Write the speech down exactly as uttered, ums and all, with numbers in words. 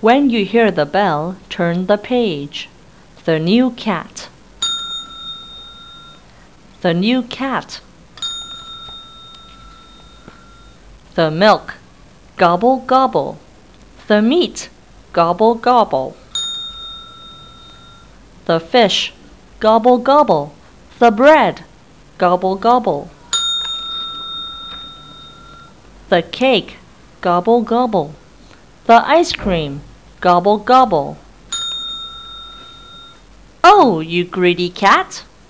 When you hear the bell, turn the page. The new cat. The new cat. The milk. Gobble, gobble. The meat. Gobble, gobble. The fish. Gobble, gobble. The bread. Gobble, gobble. The cake. Gobble, gobble. The ice cream. Gobble, gobble. Oh, you greedy cat!